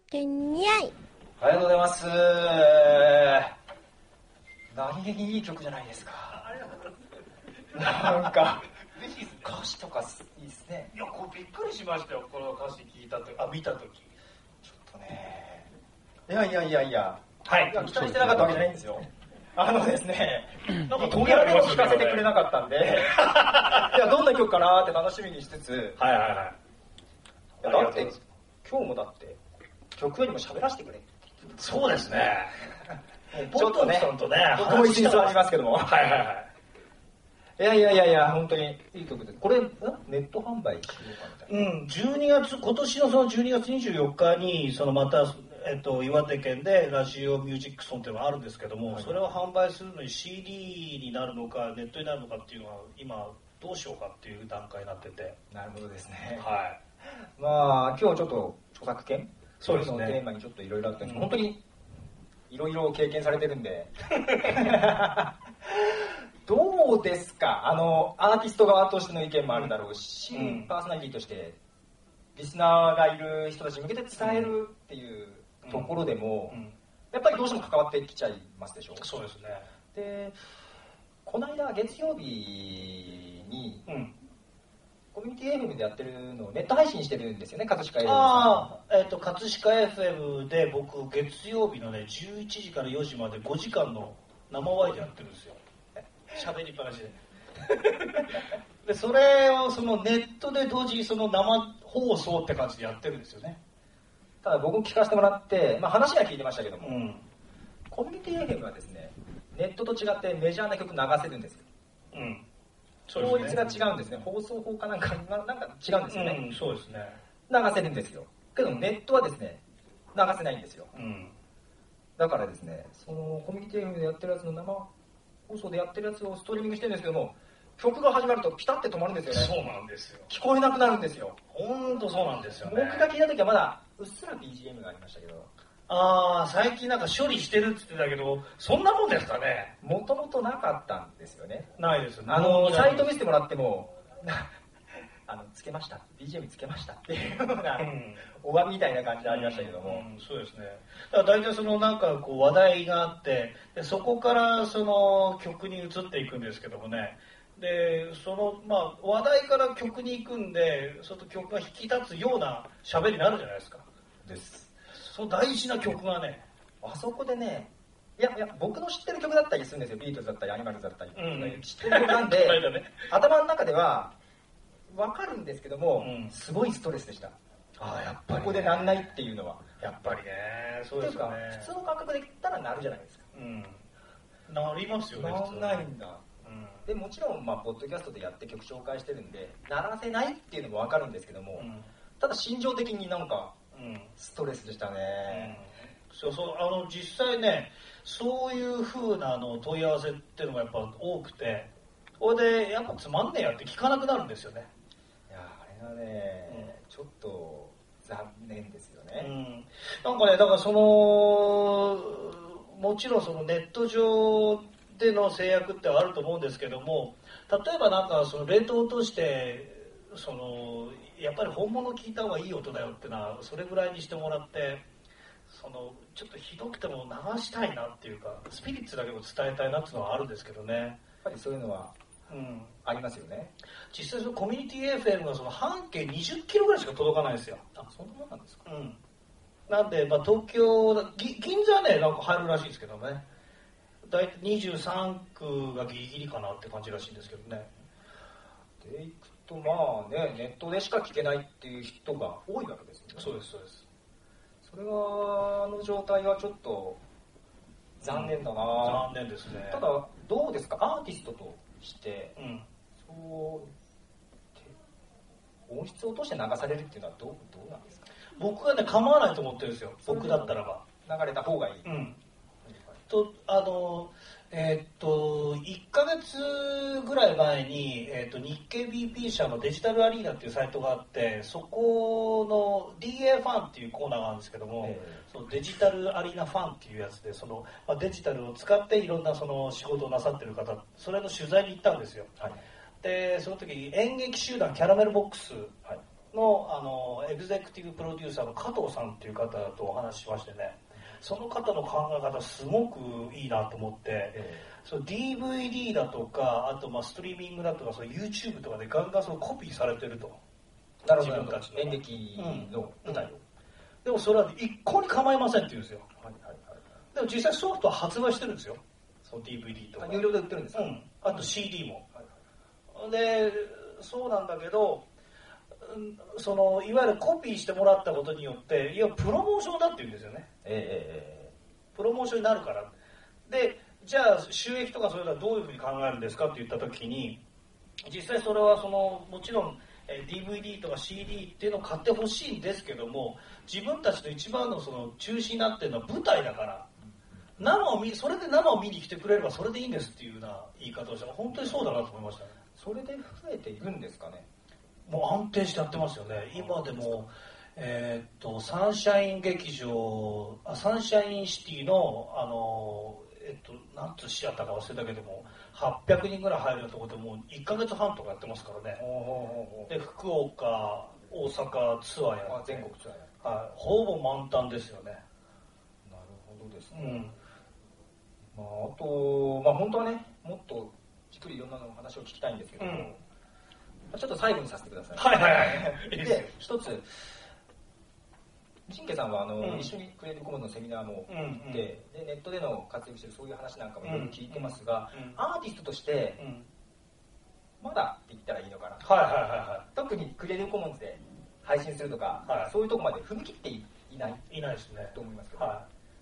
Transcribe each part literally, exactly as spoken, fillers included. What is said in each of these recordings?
てにゃい。 ありがとうございます。何気にいい曲じゃないですか。なんか歌詞とかいいですね。 いや、こうびっくりしましたよ、この歌詞聞いたとあ見たとき。 ちょっとね、いやいやいやいや、 はい、 いや期待してなかったわけじゃないんですよ。あのですね、 なんかトゲでも聞かせてくれなかったんで、いやどんな曲かなって楽しみにしつつ、 はいはいはい。 いやだって今日もだって曲よりも喋らせてくれ。 そうですね。 ちょっとね、僕も一日ありますけども。 はいはいはい。 いやいやいやいや、本当にいい曲です。これ、ネット販売しようかみたいな。 うん、じゅうにがつ、今年のそのじゅうにがつにじゅうよっかに、そのまた、えっと、岩手県でラジオミュージックソンっていうのがあるんですけども、はい、それを販売するのに シーディー になるのか、ネットになるのかっていうのは、今、どうしようかっていう段階になってて。 なるほどですね。 はい。 まあ、今日ちょっと著作権そうですね。 のテーマにちょっといろいろあったんですけど、うん、本当にいろいろ経験されてるんで。どうですか、あのアーティスト側としての意見もあるだろうし、うん、パーソナリティとしてリスナーがいる人たちに向けて伝えるっていうところでも、うんうん、やっぱりどうしても関わってきちゃいますでしょう。 そうですね。 で、この間月曜日に、うん、コミュニティ エフエム でやってるのをネット配信してるんですよね、葛飾 エフエム さん。 ああ、えっと葛飾 エフエム で僕月曜日のねじゅういちじからよじまでごじかんの生ワイでやってるんですよ。喋りっぱなしででそれをそのネットで同時にその生放送って感じでやってるんですよね。 ただ僕も聞かせてもらって、まあ、話は聞いてましたけども、うん、コミュニティ エフエム はですね、ネットと違ってメジャーな曲流せるんですよ。 うん、 そうですね、法律が違うんですね。放送法かなんかなんか違うんですよね、 うん、そうですね。 流せるんですよ。けどネットはですね流せないんですよ、うん、だからですね、そのコミュニティ エフエム でやってるやつの生放送でやってるやつをストリーミングしてるんですけども、曲が始まるとピタって止まるんですよね。 そうなんですよ。 聞こえなくなるんですよ。 本当そうなんですよね。 僕が聞いた時はまだうっすら ビージーエム がありましたけど。 ああ、最近なんか処理してるって言ってたけど、そんなもんですかね。 もともとなかったんですよね。 ないですよね。 あのサイト見せてもらってもあのつけました ビージーエム つけましたっていうのが、うん、お詫びみたいな感じでありましたけども、 うんうん、そうですね。だから大体そのなんかこう話題があって、でそこからその曲に移っていくんですけどもね、でそのまあ話題から曲に行くんで、その曲が引き立つような喋りになるじゃないですか。 です。 その大事な曲がね、 あそこでね、いやいや僕の知ってる曲だったりするんですよ。ビートルズだったりアニマルズだったり、うん、知ってる曲なんでね、頭の中では分かるんですけども、うん、すごいストレスでした。 ああ、やっぱり、ね、 ここでなんないっていうのはやっぱりね、そうですよね。 普通の感覚で言ったらなるじゃないですか。 うん、なりますよね。 なんないんだ。うん、でもちろんまあポッドキャストでやって曲紹介してるんでならせないっていうのも分かるんですけども、うん、ただ心情的になんかストレスでしたね。 うん、そうそう、あの実際ね、そういう風なあの問い合わせっていうのがやっぱ多くて、これでやっぱつまんねえやって聞かなくなるんですよね。 いやあれがね、うん、ちょっと残念ですよね。 うん、なんかね、だからそのもちろんそのネット上での制約ってあると思うんですけども、例えばなんかその例答としてそのやっぱり本物聞いた方がいい音だよってのはそれぐらいにしてもらって、そのちょっとひどくても流したいなっていうかスピリッツだけを伝えたいなっていうのはあるんですけどね。やっぱりそういうのはうん、ありますよね。 実際そのコミュニティ エフエム がその半径にじゅっキロぐらいしか届かないんですよ。 あ、そんなもんなんですか。 うん。なんで、まあ、東京ぎ銀座はねなんか入るらしいですけどね。だいたいにじゅうさんくがギリギリかなって感じらしいんですけどね。 でいくとまあね、ネットでしか聞けないっていう人が多いわけですよね。 そうですそうです。 それはあの状態はちょっと残念だな、うん、 残念ですね。 ただどうですか、アーティストとして、うん、そう音質を落として流されるっていうのはどう、どうなんですか。 僕はね構わないと思ってるんですよ。僕だったらば流れた方がいい、うん、 とあのえー、っといっかげつぐらい前に、えー、っと日経 ビーピー 社のデジタルアリーナっていうサイトがあって、そこの ディーエー ファンっていうコーナーがあるんですけども、えー、そのデジタルアリーナファンっていうやつで、その、まあ、デジタルを使っていろんなその仕事をなさってる方、それの取材に行ったんですよ、はい、でその時演劇集団キャラメルボックスの、あのエグゼクティブプロデューサーの加藤さんっていう方とお話ししましてね、その方の考え方すごくいいなと思って、えー、その ディーブイディー だとか、あとまあストリーミングだとか、その YouTube とかでガンガンそのコピーされてると。 なるほど、自分たちの演劇の舞台を、うんうん、 でもそれは一向に構いませんって言うんですよ、はいはいはい、でも実際ソフトは発売してるんですよ、その ディーブイディー とか有料で売ってるんですか、 うん、あと シーディー も、はいはい、でそうなんだけど、そのいわゆるコピーしてもらったことによっていやプロモーションだって言うんですよね、えー、プロモーションになるからで、じゃあ収益とかそういうのはどういうふうに考えるんですかって言った時に、実際それはそのもちろん ディーブイディー とか シーディー っていうのを買ってほしいんですけども、自分たちの一番のその中心になってるのは舞台だから、生を見それで生を見に来てくれればそれでいいんですっていうような言い方をしたら本当にそうだなと思いましたね。 それで増えているんですかね。 もう安定してやってますよね。今でも、えー、っとサンシャイン劇場、あサンシャインシティのあのえっと何つシアターか忘れたけどもはっぴゃくにんぐらい入るところでもういっかげつはんとかやってますからね。で福岡、大阪ツアーや全国ツアーや、はい、ほぼ満タンですよね。 なるほどですね。うん、まあ、あと、まあ、本当はねもっとじっくりいろんなの話を聞きたいんですけども、うん、ちょっと最後にさせてください。 はいはいはい。 で一つ、神家さんはあの、うん、一緒にクリエイティブコモンズのセミナーも行って、うんうん、でネットでの活躍してるそういう話なんかもいろいろ聞いてますが、うんうん、アーティストとして、うん、まだって言ったらいいのかな、 はいはいはいはい、 特にクリエイティブコモンズで配信するとか、はい、そういうところまで踏み切っていないいないですねと思いますけど、はい、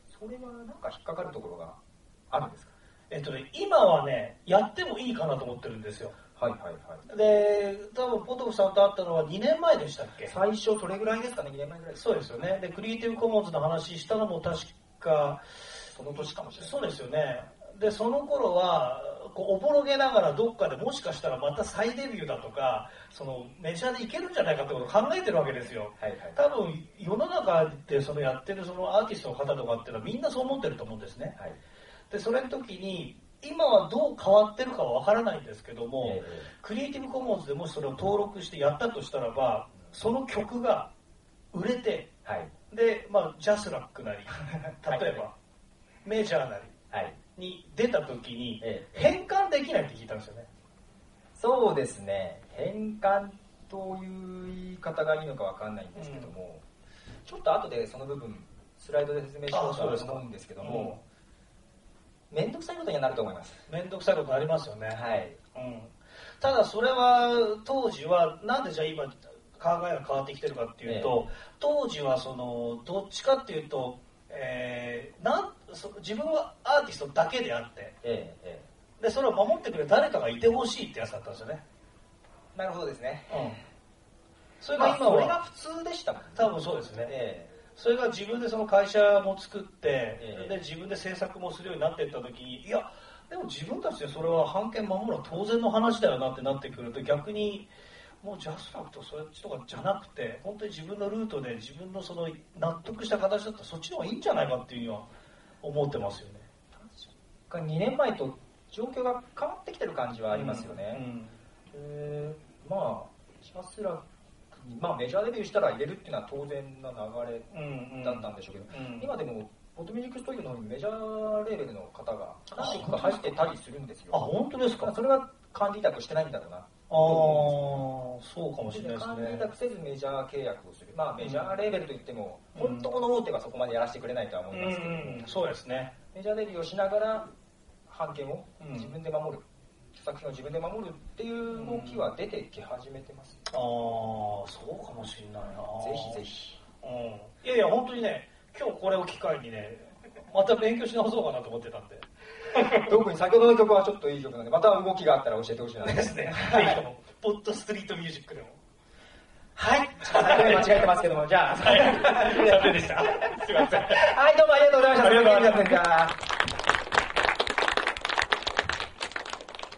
それはなんか引っかかるところがあるんですか。 えっとね、今はねやってもいいかなと思ってるんですよ。 はいはいはい。 で、多分ポトフさんと会ったのはにねんまえでしたっけ。 最初それぐらいですかね、にねんまえぐらい。 そうですよね。でクリエイティブコモンズの話したのも確かその年かもしれない。 そうですよね。でその頃はこうおぼろげながらどっかでもしかしたらまた再デビューだとかそのメジャーでいけるんじゃないかってことを考えてるわけですよ、はいはい、多分世の中でそのやってるそのアーティストの方とかっていうのはみんなそう思ってると思うんですね、はい、でそれの時に今はどう変わってるかは分からないんですけども、えー、クリエイティブコモンズでもしそれを登録してやったとしたらばその曲が売れて、はい、で、まあ、ジャスラックなり例えば、はい、メジャーなり、はいに出た時に変換できないって聞いたんですよね。 そうですね、変換という言い方がいいのか分かんないんですけども、うん、ちょっと後でその部分スライドで説明しようと思うんですけども、面倒くさいことにはなると思います。 面倒くさいことになりますよね、 はいうん、ただそれは当時はなんでじゃあ今考えが変わってきてるかっていうと、ええ、当時はそのどっちかっていうとえー、なん自分はアーティストだけであって、ええ、でそれを守ってくれる誰かがいてほしいってやつだったんですよね。 なるほどですね、 うん、 それが今は、まあ、それが普通でしたもんね。 多分そうですね、ええ、それが自分でその会社も作って、ええ、で自分で制作もするようになっていった時にいやでも自分たちでそれは版権守るのは当然の話だよなってなってくると逆にもうジャスラックとそっちとかじゃなくて本当に自分のルートで自分のその納得した形だったらそっちの方がいいんじゃないかっていうのは思ってますよね。 確かににねんまえと状況が変わってきてる感じはありますよね、うんうん、えー、まあジャスラックに、まあ、メジャーデビューしたら入れるっていうのは当然な流れだったんでしょうけど、うんうん、今でもポッドミュージックストリートの方にメジャーレーベルの方が何曲か入ってたりするんですよ。 あ、本当ですか。 それは管理委託してないんだろうな。 ああ、そうかもしれないですね。 管理委託せずメジャー契約をする。まあメジャーレーベルといっても、うん、本当の大手はそこまでやらせてくれないとは思いますけど、うんうん、 そうですね。 メジャーデビューをしながら版権を自分で守る、著作権を自分で守るっていう動きは出てき始めてます、 うん、ああ、そうかもしれないな。 ぜひぜひ、 うん、いやいや本当にね、今日これを機会にね、また勉強し直そうかなと思ってたんで。 特に先ほどの曲はちょっといい曲なので、また動きがあったら教えてほしいなですね。はい。ポッドストリートミュージックでも。 はい。先ほど間違えてますけども、じゃあ。 はい。ダメでした。すいません。 はい、どうもありがとうございました。ありがとうございました。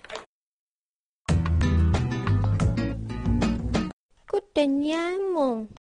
Good day, Mom.